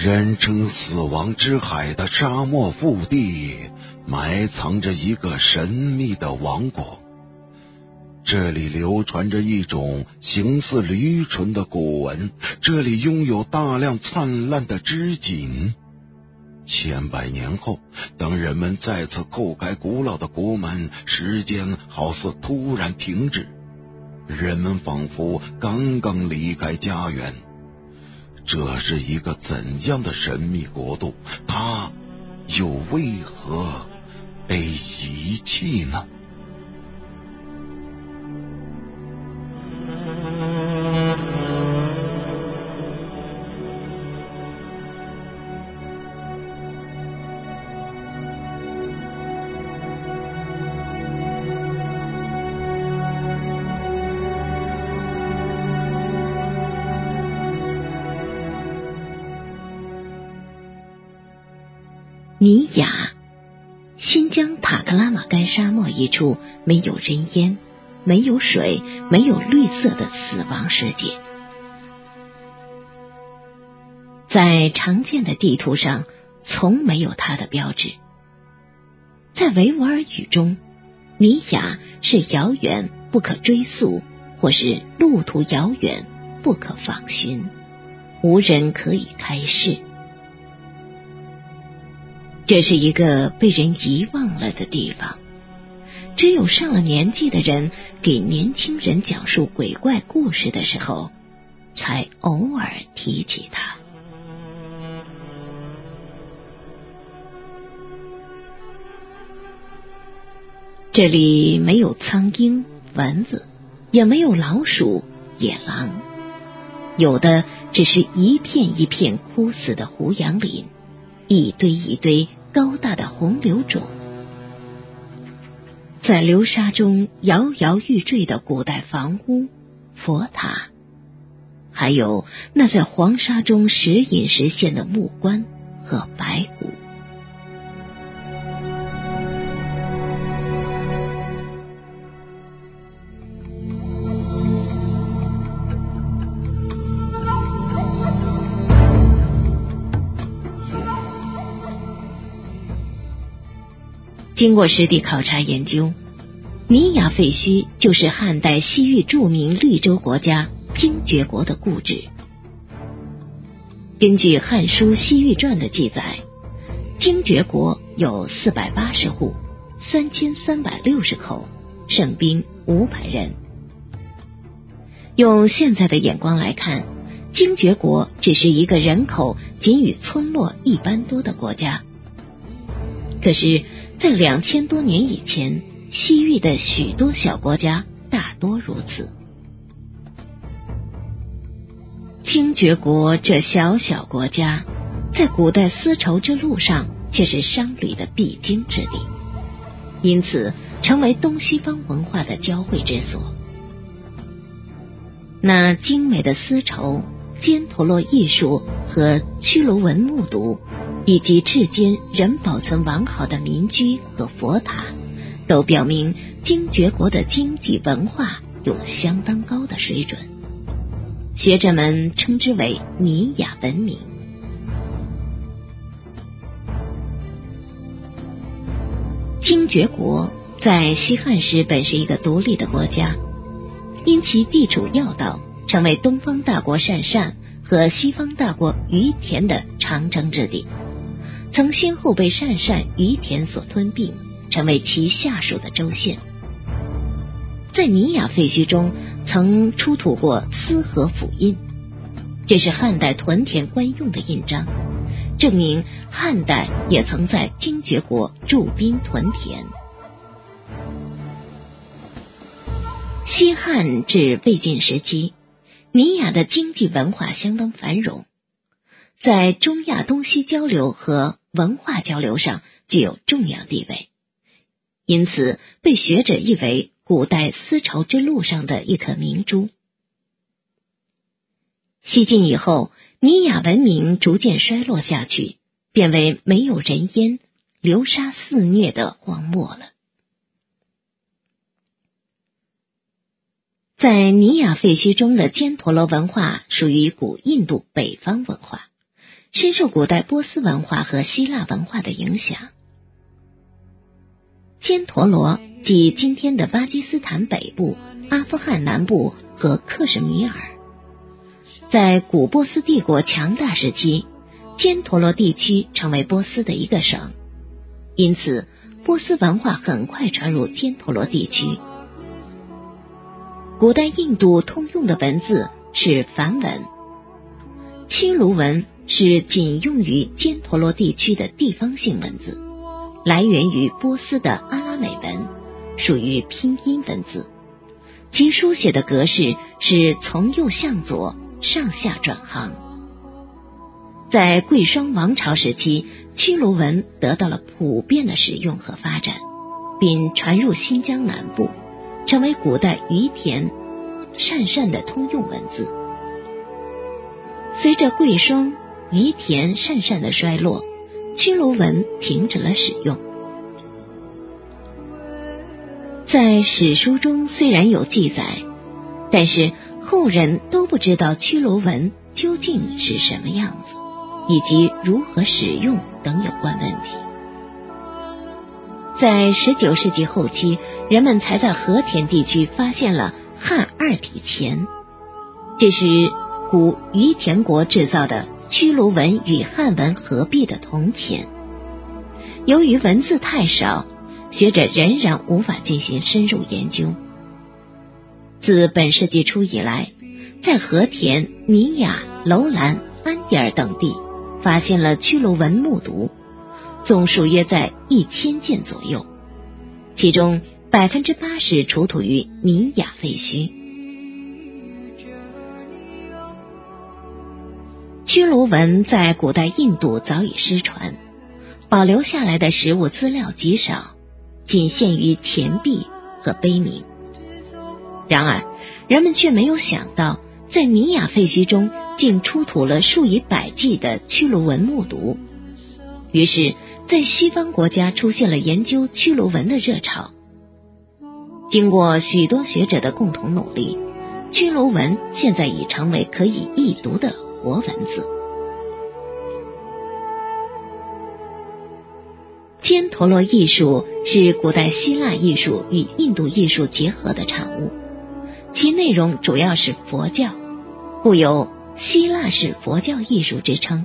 人称死亡之海的沙漠腹地，埋藏着一个神秘的王国。这里流传着一种形似驴唇的古文，这里拥有大量灿烂的织锦。千百年后，当人们再次叩开古老的国门，时间好似突然停止，人们仿佛刚刚离开家园。这是一个怎样的神秘国度？它又为何被遗弃呢？ 尼雅，新疆塔克拉玛干沙漠一处没有人烟、没有水、没有绿色的死亡世界。在常见的地图上从没有它的标志。在维吾尔语中，尼雅是遥远不可追溯，或是路途遥远不可访寻，无人可以开示。这是一个被人遗忘了的地方，只有上了年纪的人给年轻人讲述鬼怪故事的时候，才偶尔提起它。这里没有苍蝇、蚊子，也没有老鼠、野狼，有的只是一片一片枯死的胡杨林，一堆一堆高大的红柳种，在流沙中摇摇欲坠的古代房屋、佛塔，还有那在黄沙中时隐时现的木棺和白骨。经过实地考察研究，尼雅废墟就是汉代西域著名绿洲国家精绝国的故址。根据《汉书·西域传》的记载，精绝国有480户，3360口，胜兵500人。用现在的眼光来看，精绝国只是一个人口仅与村落一般多的国家。可是在2000多年以前，西域的许多小国家大多如此。精绝国这小小国家，在古代丝绸之路上却是商旅的必经之地，因此成为东西方文化的交汇之所。那精美的丝绸、犍陀罗艺术和曲卢文木牍，以及至今仍保存完好的民居和佛塔，都表明精绝国的经济文化有相当高的水准。学者们称之为尼雅文明。精绝国在西汉时本是一个独立的国家，因其地处要道，成为东方大国鄯善和西方大国于田的长征之地，曾先后被鄯善、于田所吞并，成为其下属的州县。在尼雅废墟中曾出土过丝和斧印，这是汉代屯田官用的印章，证明汉代也曾在精绝国驻兵屯田。西汉至魏晋时期，尼雅的经济文化相当繁荣，在中亚东西交流和文化交流上具有重要地位，因此被学者译为古代丝绸之路上的一颗明珠。西晋以后，尼雅文明逐渐衰落下去，变为没有人烟、流沙肆虐的荒漠了。在尼雅废墟中的犍陀罗文化属于古印度北方文化， 深受古代波斯文化和希腊文化的影响。犍陀罗即今天的巴基斯坦北部、阿富汗南部和克什米尔。在古波斯帝国强大时期，犍陀罗地区成为波斯的一个省，因此波斯文化很快传入犍陀罗地区。古代印度通用的文字是梵文，屈卢文是仅用于犍陀罗地区的地方性文字，来源于波斯的阿拉美文，属于拼音文字，其书写的格式是从右向左，上下转行。在贵霜王朝时期，屈卢文得到了普遍的使用和发展，并传入新疆南部，成为古代于田、鄯善的通用文字。随着贵霜、于田、鄯善的衰落，屈卢文停止了使用。在史书中虽然有记载，但是后人都不知道屈卢文究竟是什么样子，以及如何使用等有关问题。在19世纪后期，人们才在和田地区发现了汉二体钱，这是古于田国制造的屈卢文与汉文合璧的铜钱。由于文字太少，学者仍然无法进行深入研究。自本世纪初以来，在和田、尼雅、楼兰、安迪尔等地发现了屈卢文木牍，总数约在1000件左右，其中80%出土于尼雅废墟。屈卢文在古代印度早已失传，保留下来的实物资料极少，仅限于钱币和碑铭。然而，人们却没有想到，在尼雅废墟中竟出土了数以百计的屈卢文木牍。于是，在西方国家出现了研究屈卢文的热潮。经过许多学者的共同努力，屈卢文现在已成为可以译读的活文字。犍陀罗艺术是古代希腊艺术与印度艺术结合的产物，其内容主要是佛教，故有希腊式佛教艺术之称。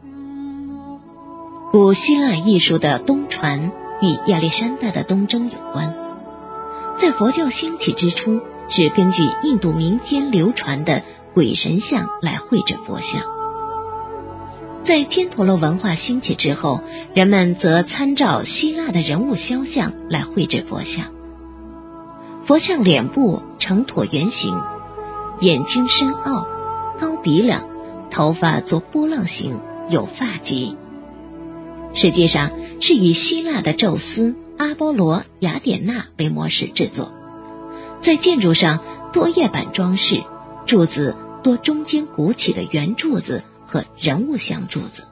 古希腊艺术的东传与亚历山大的东征有关，在佛教兴起之初，是根据印度民间流传的鬼神像来绘制佛像。在犍陀罗文化兴起之后，人们则参照希腊的人物肖像来绘制佛像。佛像脸部呈椭圆形，眼睛深凹，高鼻梁，头发做波浪形，有发髻。实际上是以希腊的宙斯、阿波罗、雅典娜为模式制作。在建筑上多叶板装饰，柱子多中间鼓起的圆柱子和人物像柱子。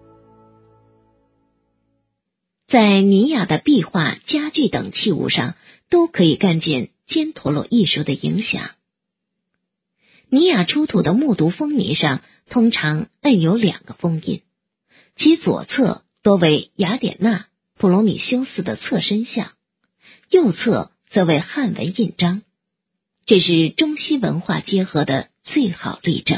在尼雅的壁画、家具等器物上都可以看见犍陀罗艺术的影响。尼雅出土的木牍封泥上通常摁有2个封印，其左侧多为雅典娜、普罗米修斯的侧身像，右侧则为汉文印章，这是中西文化结合的最好例证。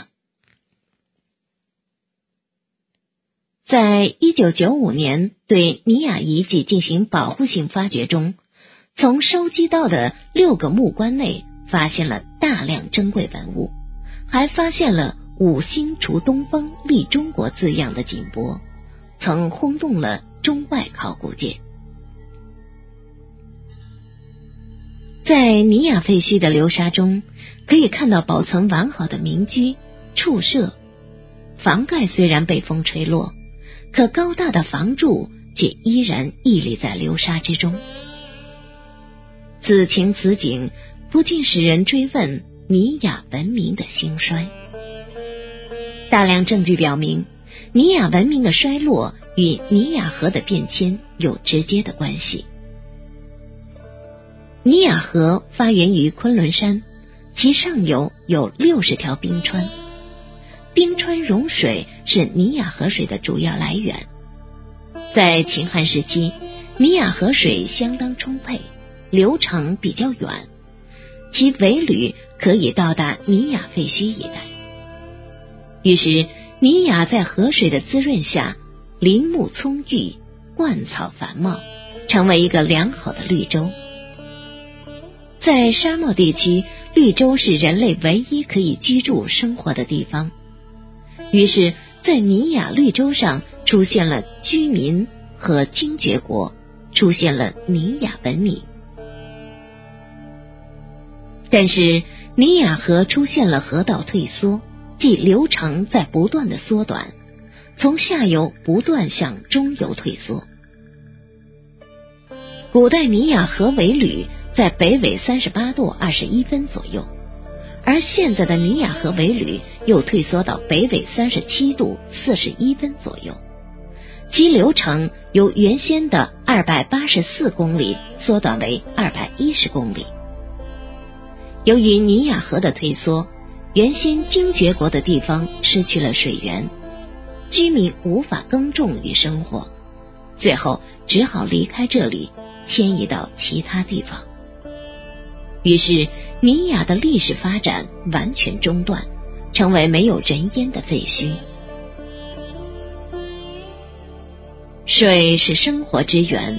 在1995年对尼雅遗迹进行保护性发掘中，从收集到的6个木棺内发现了大量珍贵文物，还发现了5星除东方立中国字样的锦帛，曾轰动了中外考古界。在尼雅废墟的流沙中，可以看到保存完好的民居、畜舍，房盖虽然被风吹落，可高大的房柱却依然屹立在流沙之中。此情此景，不禁使人追问尼雅文明的兴衰。大量证据表明，尼雅文明的衰落与尼雅河的变迁有直接的关系。尼雅河发源于昆仑山，其上游有60条冰川。 冰川融水是尼亚河水的主要来源。在秦汉时期，尼亚河水相当充沛，流程比较远，其尾履可以到达尼亚废墟一带。于是尼亚在河水的滋润下，林木葱郁，灌草繁茂，成为一个良好的绿洲。在沙漠地区，绿洲是人类唯一可以居住生活的地方。于是在尼亚绿洲上出现了居民和精绝国，出现了尼亚文明。但是尼亚河出现了河道退缩，即流程在不断的缩短，从下游不断向中游退缩。古代尼亚河尾履在北纬38度21分左右，而现在的尼亚河尾履又退缩到北纬37度41分左右，其流程由原先的284公里缩短为210公里。由于尼亚河的退缩，原先精绝国的地方失去了水源，居民无法耕种与生活，最后只好离开这里，迁移到其他地方。于是尼亚的历史发展完全中断，成为没有人烟的废墟。水是生活之源，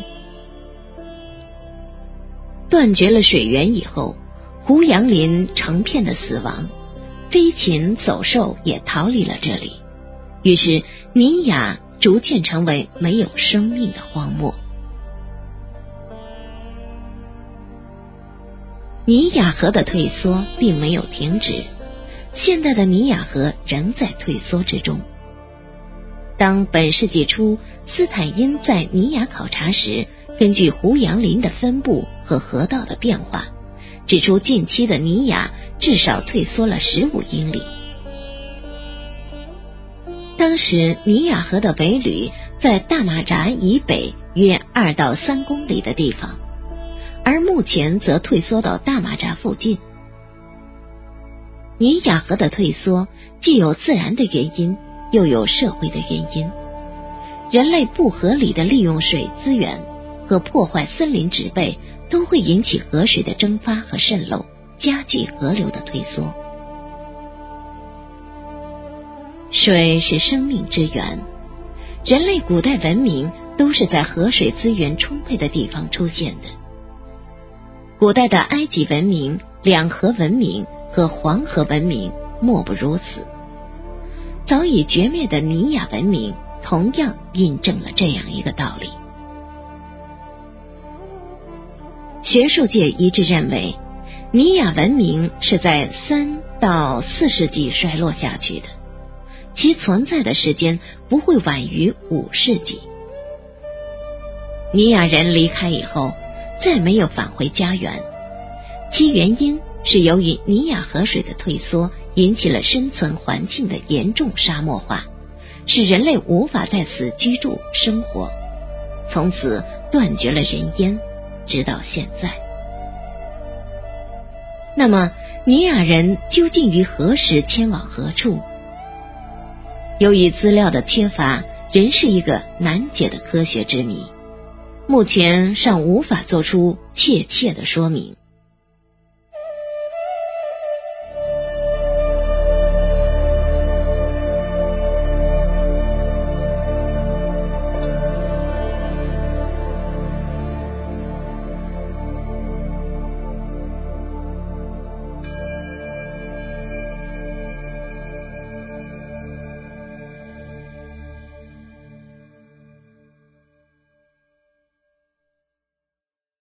断绝了水源以后，胡杨林成片的死亡，飞禽走兽也逃离了这里，于是尼亚逐渐成为没有生命的荒漠。尼亚河的退缩并没有停止，现代的尼亚河仍在退缩之中。当本世纪初斯坦因在尼亚考察时，根据胡杨林的分布和河道的变化，指出近期的尼亚至少退缩了15英里。当时尼亚河的尾履在大马扎以北约2到3公里的地方，而目前则退缩到大马扎附近。尼亚河的退缩既有自然的原因，又有社会的原因。人类不合理的利用水资源和破坏森林植被，都会引起河水的蒸发和渗漏，加剧河流的退缩。水是生命之源，人类古代文明都是在河水资源充沛的地方出现的。古代的埃及文明、两河文明和黄河文明莫不如此。早已绝灭的尼亚文明同样印证了这样一个道理。学术界一致认为，尼亚文明是在3到4世纪衰落下去的，其存在的时间不会晚于5世纪。尼亚人离开以后，再没有返回家园，其原因是由于尼亚河水的退缩引起了生存环境的严重沙漠化，使人类无法在此居住生活，从此断绝了人烟，直到现在。那么尼亚人究竟于何时迁往何处？由于资料的缺乏，仍是一个难解的科学之谜，目前尚无法做出确切的说明。